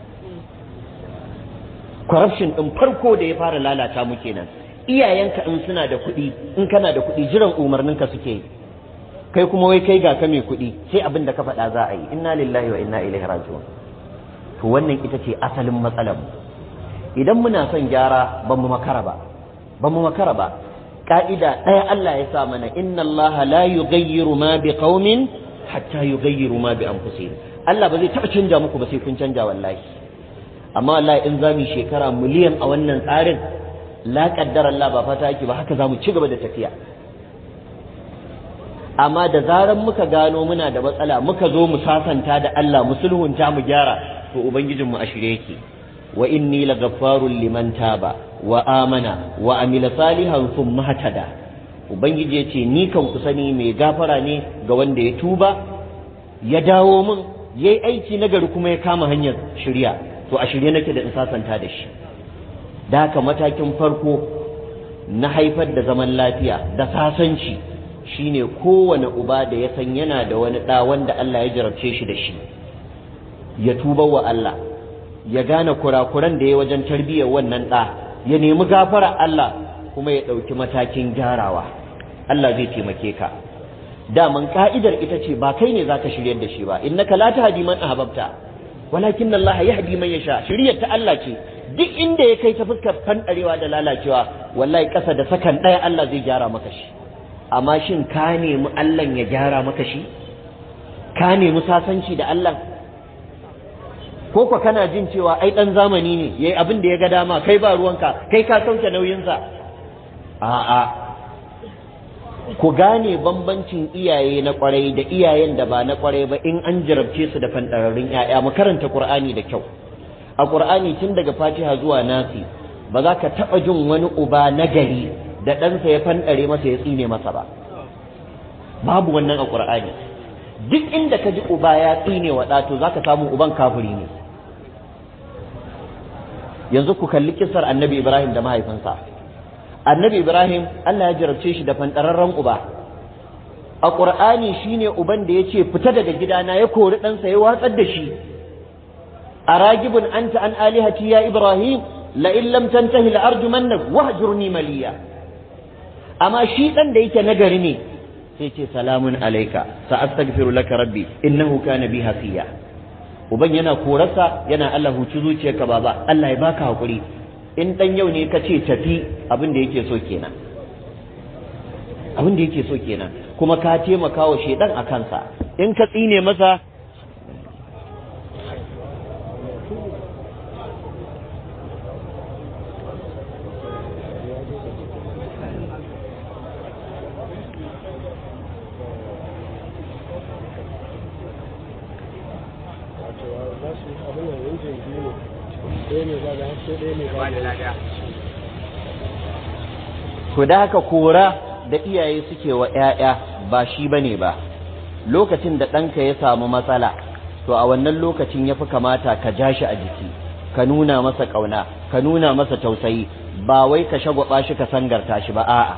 Corruption ɗin farko da ya fara lalata mu kenan, iyayenka in suna da kuɗi, in kana da kuɗi jiran umarninka suke yi, kai kuma wai kai ga ka mai kuɗi sai abin da ka faɗa za a yi. Inna lillahi wa inna ilaihi raji'un. To wannan ita ce asalin matsalar mu. Idan muna son gyara ba mu makara ba, ba mu makara ba. Ka'ida ɗaya Allah ya sa mana, inna Allah la yughayyiru ma bi qaumin hatta yughayyiru ma bi anfusihim. Allah ba zai taɓa canja muku ba sai kun canja wallahi. Amma wallahi in zamu shekara miliyan a wannan tsarin, la qaddara Allah ba fata yake ba, haka zamu ci gaba da tafiya. Amma da zaran muka gano muna da matsala, muka zo mu sasanta da Allah, mu sulhunta mu gyara, to ubangijinmu a shirye yake. Wa inni laghaffarun liman taba wa amana wa amila salihan thumma hatada. Ubangiji yace ni kan ku sani mai gafara ne ga wanda ya tuba, ya dawo min, yayi aiki nagari kuma ya kama hanyar shirya, to a shirye nake da in sasanta da shi. Da haka matakin farko na haifar da zaman lafiya da sasanci shine kowane uba da ya san yana da wani ɗa wanda Allah ya jarabce shi da shi, ya tuba wa Allah, ya gane kurakuran da ya wajen tarbiyyar wannan ɗa, ya nemi gafara Allah kuma ya ɗauki matakin gyarawa. Allah zai taimake ka. Daman ka'idar ita ce ba kai ne zaka shiryar da shi ba, innaka la tahdi man ahbabta walakin Allah yahdi man yasha. Shiryar ta Allah ce, duk inda ya kai ta fuskar fandarewa da lalacewa wallahi kasa da sakan ɗaya Allah zai gyara maka shi. Amma shin ka nemi Allah ya gyara maka shi? Ka nemi sasanci da Allah? Ko ko kana jin cewa ai dan zamani ne yayi abin da ya ga dama, kai ba ruwanka, kai ka sauke nauyinsa? A'a, ku gane bambancin iyaye na kwarai da iyayen da ba na kwarai ba in an jarabce su da fandararrun ƴaƴa. Mu karanta Qur'ani da kyau. A Qur'ani tun daga Fatiha zuwa Nasi ba za ka taɓa jin wani uba na gari da ɗansa ya fandare masa ya tsine masa ba. Babu wannan a Qur'ani. Duk inda ka ji uba ya tsine wa ɗa to za ka samu uban kafiri ne. Yanzu ku kalli kisar Annabi Ibrahim da mahaifinsa. Annabi Ibrahim Allah ya jarabce shi da fandararren uba. A Qur'ani shine uban da yace fita daga gidana ya kori ɗansa ya watsar da shi. Aragibun anta an alihati ya Ibrahim la in lam tantahi la arjumannak wahjurni maliya. Amma shi dan da yake nagari ne sai ce salamun alayka sa astaghfiru laka rabbi innahu kana bi hafiya. Uban yana korarsa yana Allah huci zuciyarka baba, Allah ya baka hakuri. In dan yau ne ka ce tafi, abin da yake so kenan. Abin da yake so kenan. Kuma ka taimaka wa shedan a kansa. In ka tsine masa to da haka kora da iyaye suke wa ‘ya'ya ba shi ba ne ba. Lokacin da ɗanka ya samu matsala to a wannan lokacin ya fi kamata ka ja shi a jiki, ka nuna masa ƙauna, ka nuna masa tausayi, ba wai ka shagwaba shi ka sangarta shi ba. A'a,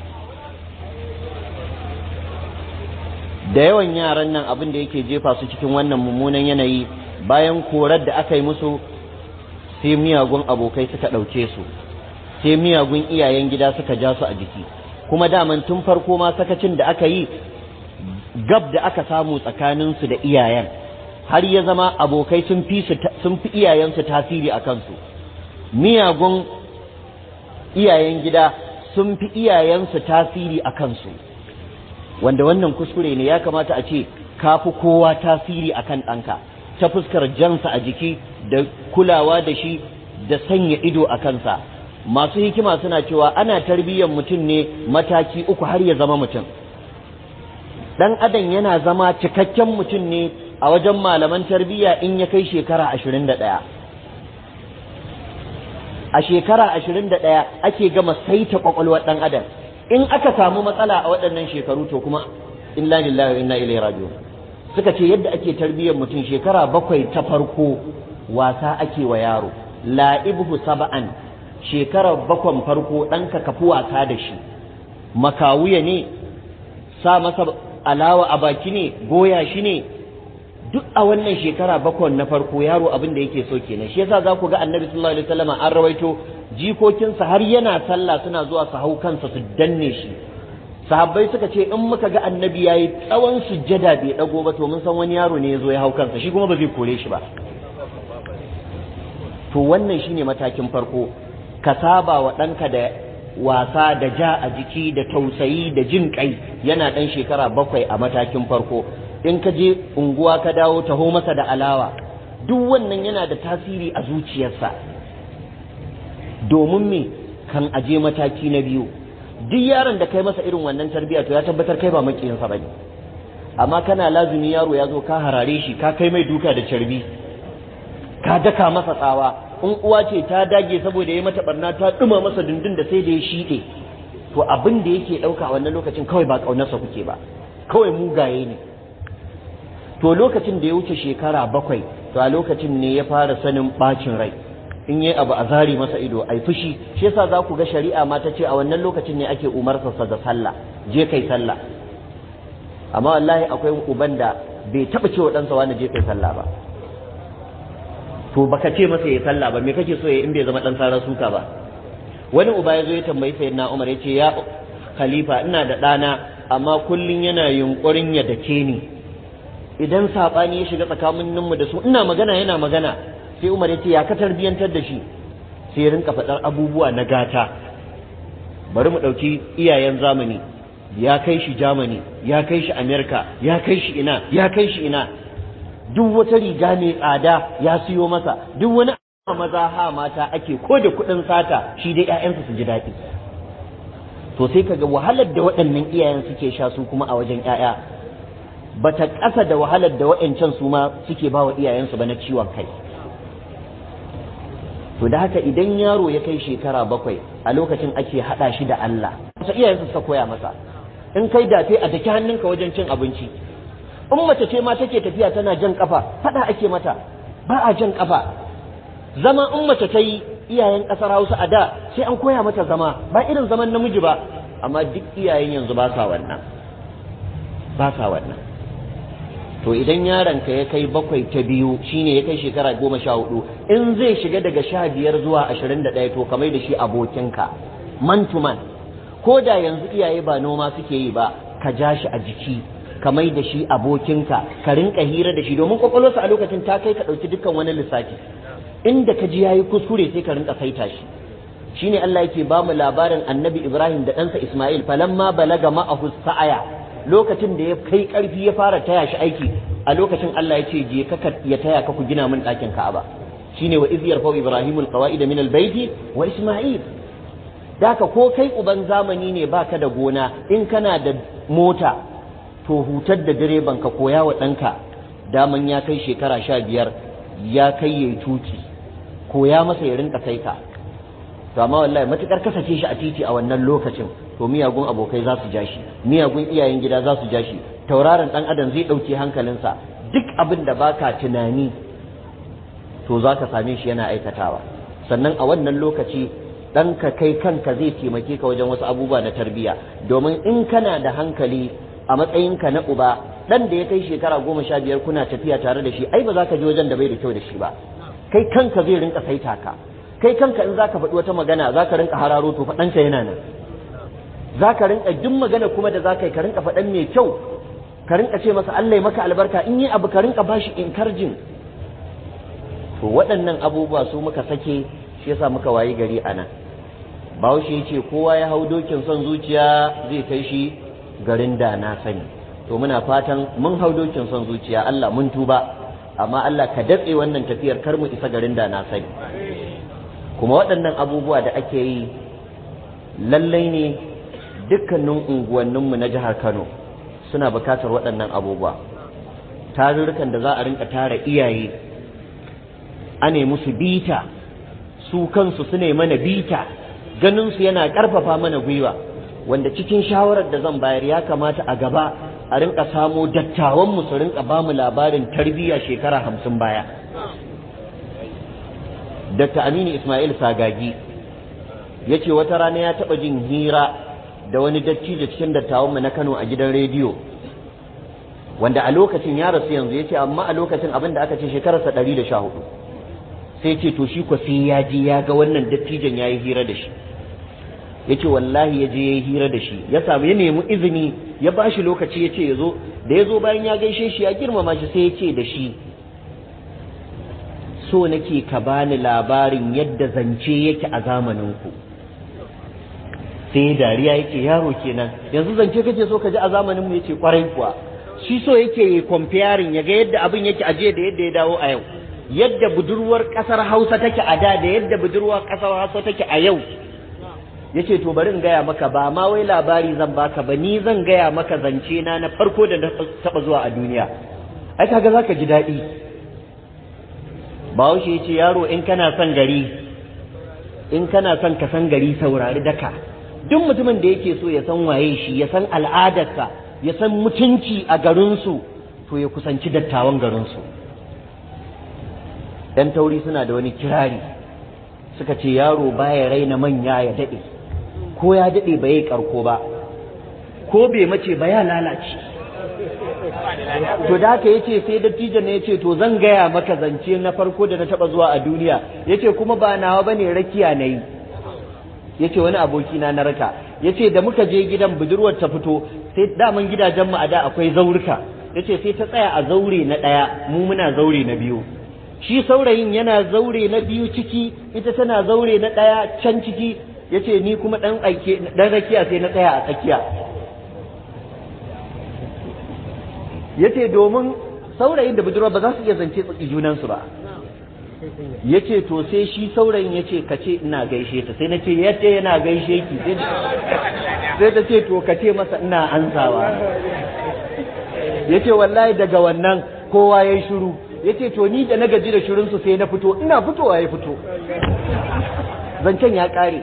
da yawan yaran nan abin da yake jefa su cikin wannan mummunan yanayi, bayan korar da aka yi musu sai miyagun abokai suka ɗauke su, sai miyagun iyayen gida suka ja su a jiki. Kuma daman tun farko ma sakacin da aka yi gab da aka samu tsakaninsu da iyayen, har ya zama abokai sun fi sun fi iyayensu tasiri a kansu. Miyagun iyayen gida sun fi iyayensu tasiri a kansu, wanda wannan kuskure ne. Ya kamata a ce ka fi kowa tasiri akan ɗanka ta fuskar jansa a jiki da kulawa da shi da sanya ido a kansa. Masu hikima suna cewa ana tarbiyyar mutum ne mataki uku har ya zama mutum. Dan adam yana zama cikakken mutum ne a wajen malaman tarbiyya in ya kai shekara ashirin da ɗaya. A shekara ashirin da ɗaya ake gama saita kwakwalwar ɗan adam. In aka samu matsala a waɗannan shekaru to kuma inna lillahi wa inna ilaihi raji'un. Suka ce yadda ake tarbiyyar mutum shekara bakwai ta farko wasa ake wa yaro, la'ibhu sab'an. Shekarar bakwan farko ɗanka kafi wasa da shi, makawuya ne, sa masa alawa a baki ne, goya shi ne, duk a wannan shekara bakwan na farko yaro abin da yake so kenan. Shi yasa za ku ga Annabi sallallahu alaihi wasallam an rawaito jikokinsa har yana sallah suna zuwa su hau kansa su danne shi. Sahabbai suka ce in muka ga Annabi yayi tsawon sujjada bai dago ba to mun san wani yaro ne ya zo ya hau kansa, shi kuma ba zai kore shi ba. To wannan shine matakin farko. Ka saba wa ɗanka da wasa da ja a jiki da tausayi da jin ƙai yana ɗan shekara bakwai a matakin farko. In ka je unguwa ka dawo taho masa da alawa, duk wannan yana da tasiri a zuciyarsa. Domin me kan aje mataki na biyu, duk yaron da kai masa irin wannan tarbiyya to ya tabbatar kai ba makiyinsa bane. Amma kana lazumi yaro ya zo ka harare shi, ka kai mai duka da carbi, ka daka masa tsawa. In uwa ce ta dage saboda ya mata barna ta duma masa dundun da sai da ya shiɗe, to abin da yake ɗauka a wannan lokacin kawai ba ƙaunarsa kuke ba, kawai mugaye ne. To lokacin da ya wuce shekara bakwai to a lokacin ne ya fara sanin ɓacin rai, in yi abu a zari masa ido ai fushi. Shi yasa za ku ga shari'a ma ta ce a wannan lokacin ne ake umarsa da sallah, je kai sallah. Amma wallahi akwai uban da bai taɓa cewa ɗansa wani je kai sallah ba. To baka ce masa ya sallah ba, me kake so ya in bai zama dan sarar suka ba? wani uba ya zo ya tambayi sayyidina Umar ya ce ya khalifa ina da ɗana amma kullum yana yunkurin ya dake ni idan saɓani ya shiga tsakaninmu da su ina magana yana magana sai Umar ya ce ya ka tarbiyantar da shi sai ya rinka faɗar abubuwa na gata bari mu ɗauki iyayen zamani ya kai shi Germany ya kai shi America ya kai shi ina ya kai shi ina duk wata riga mai tsada ya siyo masa duk wani maza ha mata ake ko da kuɗin sata shi dai ƴaƴansa su ji daɗi to sai kaga wahalar da waɗannan iyayen suke sha su kuma a wajen ƴaƴa bata ƙasa da wahalar da waɗancan su ma suke ba wa iyayensu ba na ciwon kai to da haka idan yaro ya kai shekara bakwai a lokacin ake haɗa shi da Allah wasu iyayensu suka koya masa in kai dafe a daki hannunka wajen cin abinci in mace ce ma take tafiya tana jan kafa faɗa ake mata ba a jan kafa zama in mace ta yi iyayen ƙasar Hausa a da sai an koya mata zama ba irin zaman namiji ba amma duk iyayen yanzu ba sa wannan ba sa wannan to idan yaronka ya kai bakwai ta biyu shine ya kai shekara goma sha hudu in zai shiga daga sha biyar zuwa ashirin da ɗaya to kamar da shi abokinka man to man ko da yanzu iyaye ba noma suke yi ba ka ja shi a jiki ka mai da shi abokinka ka rinka hira da shi domin kwakwalwarsa a lokacin ta kai ka ɗauki dukkan wani lissafi inda ka ji yayi kuskure sai ka rinka saita shi shine Allah yake ba mu labarin Annabi Ibrahim da ɗansa Isma'il falamma balaga ma'ahu sa'aya lokacin da ya kai ƙarfi ya fara taya shi aiki a lokacin Allah ya ce je ka ya taya ka ku gina min ɗakin Ka'aba shine wa iz yarfa'u Ibrahimul qawa'ida min al-bayti wa Isma'il daka ko kai uban zamani ne baka da gona in kana da mota to hutar da direban ka koya wa ɗanka daman ya kai shekara sha biyar ya kai yayi tuki koya masa ya rinka kai ka to amma wallahi matukar kasace shi a titi a wannan lokacin to miyagun abokai za su ja shi miyagun iyayen gida za su ja shi tauraron dan adam zai dauke hankalinsa duk abin da baka tunani to za ka same shi yana aikatawa sannan a wannan lokaci ɗanka kai kanka zai taimake ka wajen wasu abubuwa na tarbiyya domin in kana da hankali a matsayinka na uba dan da ya kai shekara goma sha biyar kuna tafiya tare da shi ai ba za ka je wajen da bai da kyau da shi ba kai kanka zai rinka saita ka kai kanka in za ka faɗi wata magana za ka rinka hararo to faɗanka yana nan za ka rinka duk magana kuma da za ka yi ka rinka faɗan mai kyau ka rinka ce masa Allah ya maka albarka in yi abu ka rinka bashi encouraging to waɗannan abubuwa su muka sake shi yasa muka wayi gari a nan Bahaushe ya ce kowa ya hau dokin son zuciya zai kai shi garin da na sani to muna fatan mun hau dokin son zuciya Allah mun tuba amma Allah ka datse wannan tafiyar kar mu isa garin da na sani kuma waɗannan abubuwa da ake yi lallai ne dukkanin unguwanninmu na jihar Kano suna bukatar waɗannan abubuwa tarurrukan da za a rinka tara iyaye ane musu bita su kansu su ne mana bita ganin su yana ƙarfafa mana gwiwa wanda cikin shawarar da zan bayar ya kamata a gaba a rinka samo dattawanmu su rinka ba mu labarin tarbiyya shekara hamsin baya Dakta Aminu Ismail Sagagi ya ce wata rana ya taɓa jin hira da wani dattijo cikin dattawanmu na Kano a gidan rediyo wanda a lokacin ya rasu yanzu ya ce amma a lokacin abin da aka ce shekararsa ɗari da sha hudu sai ce to shi ko sai ya je ya ga wannan dattijon ya yi hira da shi ya ce wallahi ya je ya yi hira da shi ya samu ya nemi izini ya ba shi lokaci ya ce ya zo da ya zo bayan ya gaishe shi ya girmama shi sai ya ce da shi so nake ka bani labarin yadda zance yake a zamaninku sai dariya yake yaro kenan yanzu zance kake so ka ji a zamanin mu yace kwarai kuwa shi so yake yi comparing ya ga yadda abin yake aje da yadda ya dawo a yau yadda budurwar kasar Hausa take a da da yadda budurwar kasar Hausa take a yau yace to bari in gaya maka ba ma wai labari zan baka ba ni zan gaya maka zance na na farko da na taba zuwa a duniya ai kaga zaka ji daɗi Bahaushe yace yaro in kana son gari in kana son ka san gari saurari daka duk mutumin da yake so ya san waye shi ya san al'adarsa ya san mutunci a garinsu to ya kusanci dattawan garinsu dan tauri suna da wani kirari suka ce yaro baya raina manya ya dade ko ya dade bai karko ba ko bai mace ba ya lalace to da haka yace sai dattijo ne yace to zan gaya maka zance na farko da na taba zuwa a duniya yace kuma ba nawa bane rakiya nayi yace wani aboki na na raka yace da muka je gidan budurwar ta fito sai daman gidajen mu a da akwai zaurika yace sai ta tsaya a zaure na daya mu muna zaure na biyu shi saurayin yana zaure na biyu ciki ita tana zaure na daya can ciki yace ni kuma dan aike dan rakiya sai na tsaya a tsakiya yace domin saurayin da budurwa ba za su iya zance tsaki junan su ba yace to sai shi saurayin yace kace ina gaishe ta sai nace yace yana gaishe ki sai ta ce to kace masa ina ansawa yace wallahi daga wannan kowa yayi shiru yace to ni da na gaji da shirin su sai na fito ina fitowa ya fito zancen ya kare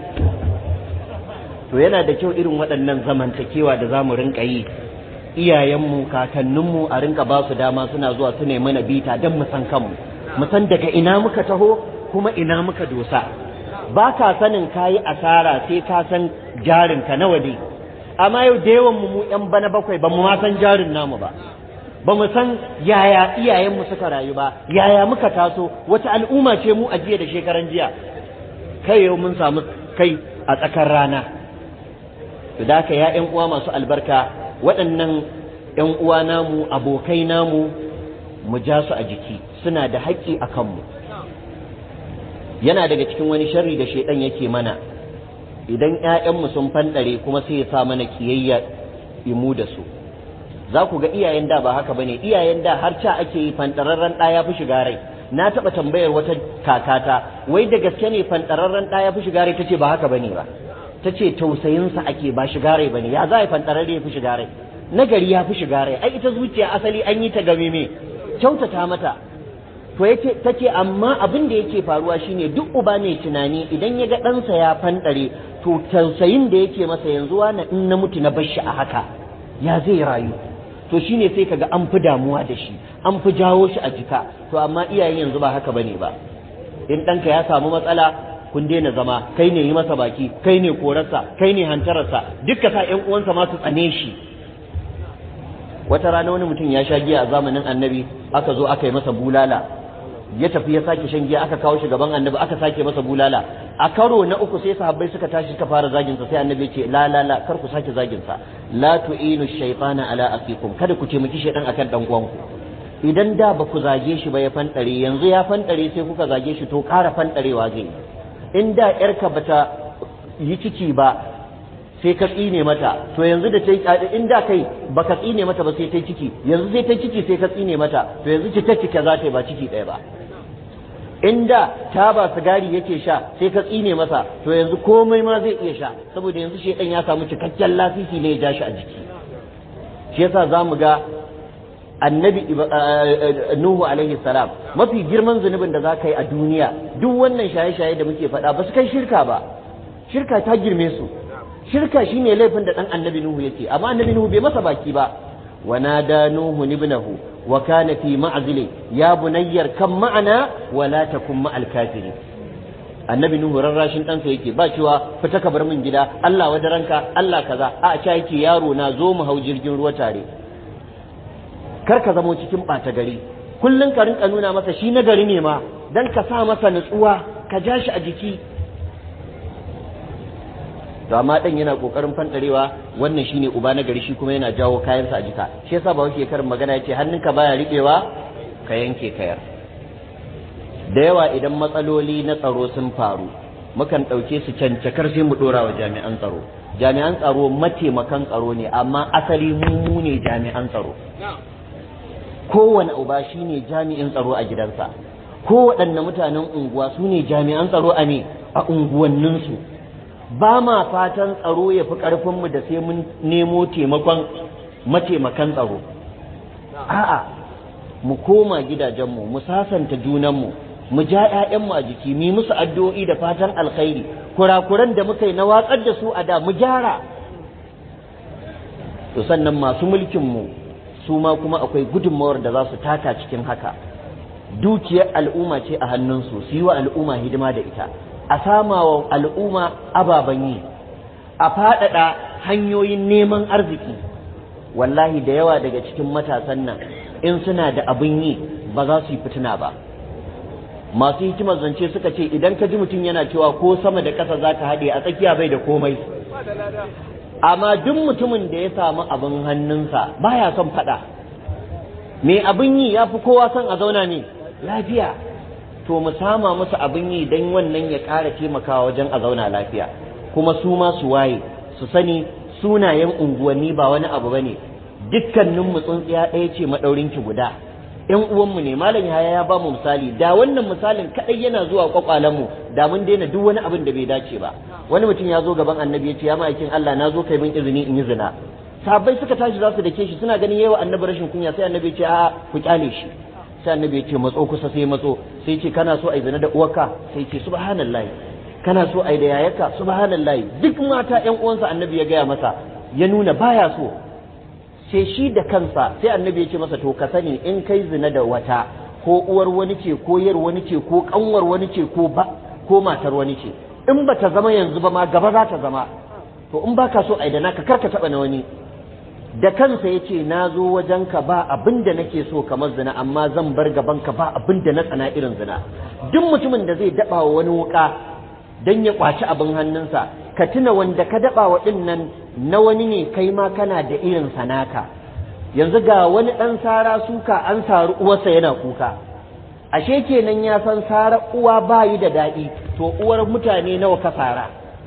to yana da kyau irin waɗannan zamantakewa da zamu rinka yi iyayenmu kakanninmu a rinka ba su dama suna zuwa su nemi mana bita don mu san kanmu mu san daga ina muka taho kuma ina muka dosa ba ka sanin kayi asara sai ka san jarin ka nawa ne amma yau da yawan mu mu yan bana bakwai ba mu ma san jarin namu ba ba mu san yaya iyayenmu suka rayu ba yaya muka taso wata al'umma ce mu a jiya da shekaran jiya kai yau mun samu kai a tsakar rana to da haka ya ƴan uwa masu albarka waɗannan ƴan uwa namu abokai namu mu ja su a jiki suna da haƙƙi a kanmu yana daga cikin wani sharri da shaidan yake mana idan ƴaƴanmu sun fanɗare kuma sai ya sa mana kiyayya imu da su za ku ga iyayen da ba haka bane iyayen da har ca ake yi fanɗararren ɗa ya fi shiga rai na taɓa tambayar wata kakata wai da gaske ne fanɗararren ɗa ya fi shiga rai tace ba haka bane ba ta ce tausayinsa ake ba shiga rai bane ya za a yi fantararre ya fi shiga rai nagari ya fi shiga rai ai ita zuciya asali an yi ta game me kyautata mata to yake take amma abin da yake faruwa shine duk uba mai tunani idan ya ga ɗansa ya fantare to tausayin da yake masa yanzu wani in na mutu na bashi a haka ya zai rayu to shine sai kaga an fi damuwa da shi an fi jawo shi a jika to amma iyayen yanzu ba haka bane ba in ɗanka ya samu matsala kun daina zama kai ne yi masa baki kai ne korarsa kai ne hantararsa dukka sa ƴan uwansa ma su tsane shi wata rana wani mutum ya sha giya a zamanin annabi aka zo aka yi masa bulala ya tafi ya sake shan giya aka kawo shi gaban annabi aka sake masa bulala a karo na uku sai sahabbai suka tashi suka fara zagin sa sai annabi ya ce la la la kar ku sake zagin sa la tu'inu shaytana ala akikum kada ku taimaki shaytan akan dan uwanku idan da ba ku zage shi ba ya fantare yanzu ya fantare sai kuka zage shi to ƙara fantarewa zai in da yarka bata yi ciki ba sai ka tsine mata to yanzu da ta in da kai baka tsine mata ba sai ta ciki yanzu sai ta ciki sai ka tsine mata to yanzu ci ta cike za ta yi ba ciki ɗaya ba in da ta ba sigari yake sha sai ka tsine masa to yanzu komai ma zai iya sha saboda yanzu shedan ya samu cikakken lasisi ne ya ja shi a jiki shi yasa zamu ga annabi Nuhu alaihi salam mafi girman zunubin da za ka yi a duniya duk wannan shaye-shaye da muke faɗa ba su kai shirka ba shirka ta girme su shirka shine laifin da dan annabi Nuhu yake amma annabi Nuhu bai masa baki ba wa nada Nuhu ibnahu wa kana fi ma'zili ya bunayyar kan ma'ana wa la takun ma'al kafirin annabi Nuhu rarrashin ɗansa yake ba cewa fita ka bar min gida Allah wadaranka Allah kaza a ca yake yaro na zo mu hau jirgin ruwa tare kar ka zamo cikin ɓata gari kullum ka rinka nuna masa shi na gari ne ma dan ka sa masa nutsuwa ka ja shi a jiki to amma dan yana kokarin fantarewa wannan shine uba na gari shi kuma yana jawo kayansa a jika shi yasa ba wuce karin magana yace hannunka baya riƙewa ka yanke kayar da yawa idan matsaloli na tsaro sun faru mukan ɗauke su cancakar sai mu ɗora wa jami'an tsaro jami'an tsaro mataimakan tsaro ne amma asali mu ne jami'an tsaro kowane uba shine jami'in tsaro a gidansa kowaɗanne mutanen unguwa su ne jami'an tsaro a ne a unguwanninsu ba ma fatan tsaro ya fi ƙarfinmu da sai mun nemo taimakon mataimakan tsaro a'a mu koma gidajenmu mu sasanta junanmu mu ja 'ya'yanmu a jiki mu musu addu'o'i da fatan alkhairi kurakuran da muka yi na watsar da su a da mu gyara to sannan masu mulkinmu su ma kuma akwai gudunmawar da za su taka cikin haka dukiyar al'umma ce a hannunsu su yi wa al'umma hidima da ita a sama wa al'umma ababen yi a faɗaɗa hanyoyin neman arziki wallahi da yawa daga cikin matasan nan in suna da abin yi ba za su yi fitina ba masu hikimar zance suka ce idan ka ji mutum yana cewa ko sama da ƙasa za ka haɗe a tsakiya bai da komai, amma duk mutumin da ya samu abin hannunsa baya son faɗa. Me abin yi ya fi kowa son a zauna ne lafiya, to mu sama musu abin yi don wannan ya ƙara taimakawa wajen a zauna lafiya. Kuma su ma su waye su sani sunayen unguwanni ba wani abu bane, dukkaninmu tsuntsiya ɗaya ce maɗaurinki guda. ‘Yan uwanmu ne, Malam Yahaya ya ba mu misali, da wannan misalin kaɗai yana zuwa kwakwalenmu da mun daina duk wani abin da bai dace ba. Wani mutum ya zo gaban annabi ya ce, ya ma'aikin Allah na zo kai min izini in yi zina. Sahabbai suka tashi za su dake shi suna ganin yawa annabi rashin kunya, sai annabi ya ce a ku kyale shi. Sai annabi ya ce matso kusa, sai matso, sai ce kana so a yi zina da uwarka, sai ce subhanallah. Kana so a yi da yayarka, subhanallah. Duk mata ‘yan uwansa annabi ya gaya masa, ya nuna baya so. Sai shi da kansa sai annabi ya ce masa to ka sani in kai zina da wata ko uwar wani ce ko yar wani ce ko kanwar wani ce ko ba ko matar wani ce, in ba ta zama yanzu ba ma gaba za ta zama, to in baka so ai da naka karka taba na wani. Da kansa yace na zo wajenka ba abin da nake so kamar zina, amma zan bar gabanka ba abin da na tsana irin zina. Duk mutumin da zai daba wa wani wuka dan ya kwaci abin hannunsa, ka tuna wanda ka daba wa din nan na wani ne, kai ma kana da irin sanaka. Yanzu ga wani ɗan sara suka an saru uwarsa yana kuka, ashe kenan ya san sara uwa bayi da daɗi, to uwar mutane nawa ka sara.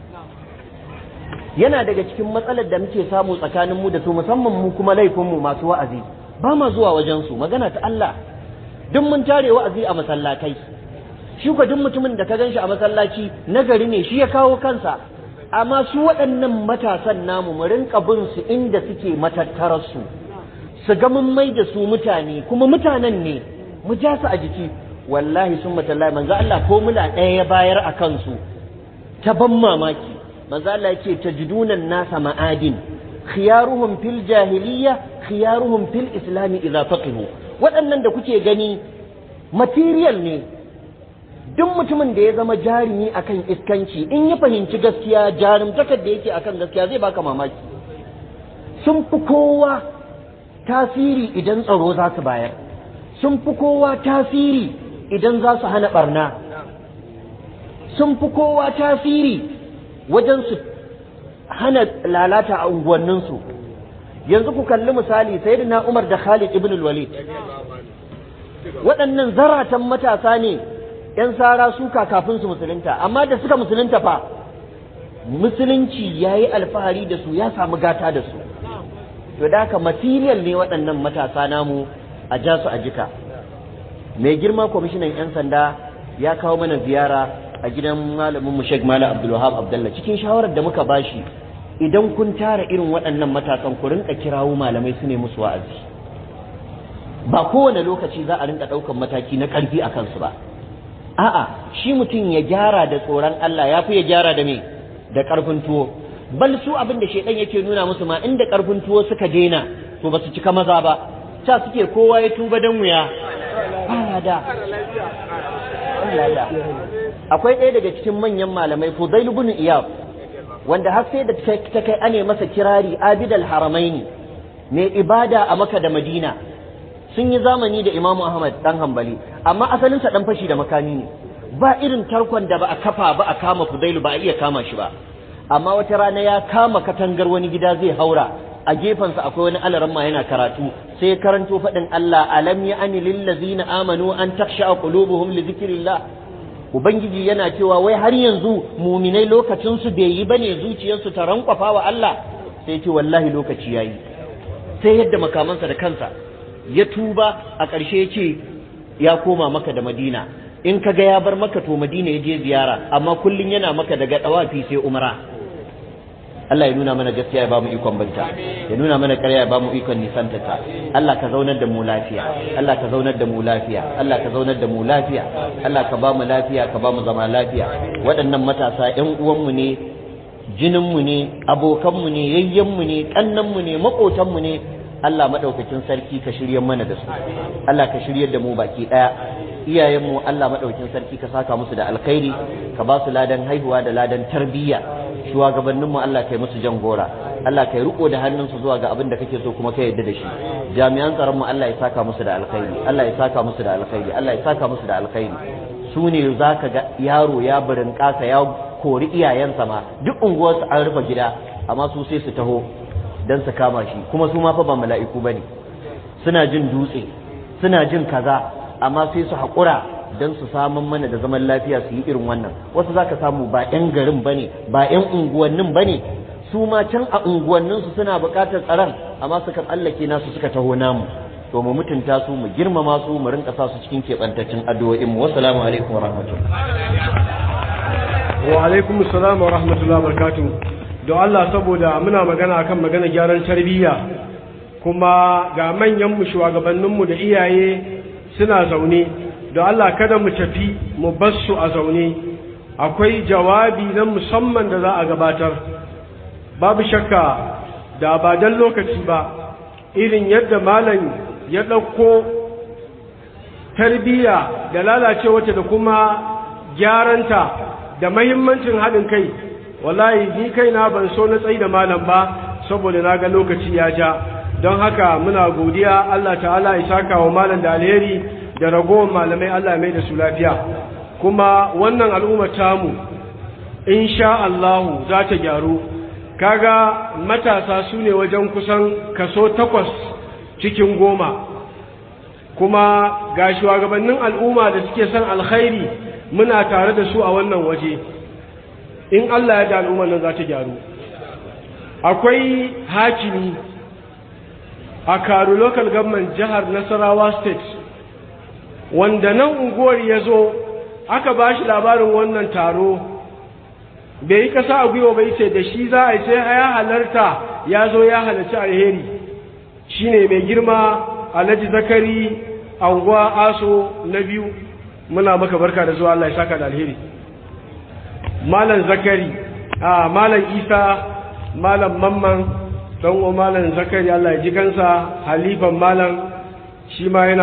Yana daga cikin matsalar da muke samu tsakanin mu da su, musamman mu kuma laifin mu masu wa'azi, ba ma zuwa wajen su magana ta Allah. Duk mun tare wa'azi a masallatai, shi ko duk mutumin da ka ganshi a masallaci nagari ne, shi ya kawo kansa. Amma su waɗannan matasan namu mu rinka bin su inda suke matattararsu, su ga mun mai da su mutane, kuma mutanen ne mu ja su a jiki. Wallahi sun matallahi manzo Allah ko mula ɗaya ya bayar a kansu ta ban mamaki. Manzo Allah yake tajidunan nasa ma'adin khiyaruhum fil jahiliyya khiyaruhum fil islam idza faqihu. Waɗannan da kuke gani material ne. Duk mutumin da ya zama jarumi akan iskanci, in ya fahimci gaskiya, jarumtakar da yake akan gaskiya zai baka mamaki. Sun fi kowa tasiri idan tsaro za su bayar, sun fi kowa tasiri idan za su hana barna, sun fi kowa tasiri wajen su hana lalata a unguwanninsu. Yanzu ku kalli misali sayyidina Umar da Khalid ibn al-Walid, waɗannan zaratan matasa ne ‘yan sara suka kafin su musulunta, amma da suka musulunta fa musulunci ya yi alfahari da su, ya samu gata da su. To da haka material ne waɗannan matasa namu a ja su a jika. Mai girma kwamishinan ‘yan sanda ya kawo mana ziyara a gidan malamin mu Sheikh Malam Abdulwahab Abdullah. Cikin shawarar da muka bashi, idan kun tara irin waɗannan matasan ku rinka kirawo malamai su ne musu wa'azi. Ba kowane lokaci za a rinka ɗaukan mataki na ƙarfi a kansu ba. A'a, shi mutum ya gyara da tsoron Allah ya fi ya gyara da me da ƙarfin tuwo. Bal su abin da shaidan yake nuna musu ma inda ƙarfin tuwo suka daina to ba su cika maza ba, ta suke kowa ya tuba dan wuya. Da akwai ɗaya daga cikin manyan malamai Fudail ibn Iyad, wanda har sai da ta kai ane masa kirari Abidal Haramaini, mai ibada a Makka da Madina. Sun yi zamani da Imam Ahmad dan Hanbali, amma asalinsa dan fashi da makami ne. Ba irin tarkon da ba a kafa ba a kama Fudailu, ba a iya kama shi ba. Amma wata rana ya kama katangar wani gida zai haura, a gefensa akwai wani alaramma yana karatu, sai ya karanto faɗin Allah, alam ya ani lil ladzina amanu an takhsha qulubuhum li dhikrillah. Ubangiji yana cewa wai har yanzu muminai lokacin su bai yi bane zuciyarsu ta rankwafa wa Allah. Sai ce wallahi lokaci yayi. Sai yadda makamansa da kansa ya tuba, a ƙarshe ya ce ya koma Makka da Madina. In ka ga ya bar Makka to Madina ya je ziyara, amma kullum yana Makka daga ɗawafi sai umra. Allah ya nuna mana gaskiya ya ba mu ikon banta, ya nuna mana ƙarya ya ba mu ikon nisantata. Allah ka zaunar da mu lafiya, Allah ka zaunar da mu lafiya, Allah ka zaunar da mu lafiya, Allah ka ba mu lafiya, ka ba mu zama lafiya. Waɗannan matasa ƴan uwanmu ne, jininmu ne, abokanmu ne, yayyenmu ne, ƙannanmu ne, maƙotanmu ne. Allah madaukakin sarki ka shiryar mana da su, Allah ka shiryar da mu baki daya. Iyayenmu Allah madaukakin sarki ka saka musu da alkhairi, ka ba su ladan haihuwa da ladan tarbiyya. Shugabanninmu Allah kai musu jan gora, Allah kai riko da hannunsu zuwa ga abin da kake so kuma ka yarda da shi. Jami'an tsaron mu Allah ya saka musu da alkhairi, Allah ya saka musu da alkhairi, Allah ya saka musu da alkhairi. su ne za ka ga yaro ya birin ƙasa ya kori iyayensa ma duk unguwarsu an rufe gida amma su sai su taho don su kama shi kuma su ma fa ba mala'iku ba ne suna jin dutse suna jin kaza amma sai su haƙura don su samun mana da zaman lafiya su yi irin wannan wasu za ka samu ba 'yan garin ba ne ba 'yan unguwannin ba ne su ma can a unguwanninsu suna buƙatar tsaron amma suka tsallake nasu suka taho namu to mu mutunta su mu girmama su mu rinka sa su cikin keɓantaccen addu'o'in mu wassalamu alaikum wa rahmatullah wa alaikum assalam wa rahmatullahi wa barakatuh don Allah saboda muna magana akan magana gyaran tarbiyya kuma ga manyan mu shugabannin mu da iyaye suna zaune don Allah kada mu tafi mu bar su a zaune akwai jawabi na musamman da za a gabatar babu shakka da ba dan lokaci ba irin yadda malam ya ɗauko tarbiyya da lalacewarta da kuma gyaranta da mahimmancin haɗin kai wallahi ni kaina ban so na tsayi da malam ba saboda na ga lokaci ya ja don haka muna godiya Allah ta'ala ya saka wa malam da alheri da ragowar malamai Allah mai da su lafiya kuma wannan al'umma tamu insha Allah za ta gyaru kaga matasa su ne wajen kusan kaso takwas cikin goma kuma ga shugabannin al'umma da suke son alkhairi muna tare da su a wannan waje in Allah ya da al'umma nan za ta gyaru akwai hakimi a Karu local government jihar Nasarawa state wanda nan unguwar ya zo aka ba shi labarin wannan taro bai yi kasa a gwiwa bai ce da shi za a yi sai ya halarta ya zo ya halarci alheri shi ne mai girma Alhaji Zakari anguwa aso na biyu muna maka barka da zuwa Allah ya saka da alheri Malam Zakari a Malam Isa Malam Mamman dan uwa Malam Zakari Allah ya ji kansa halifan malam shi ma yana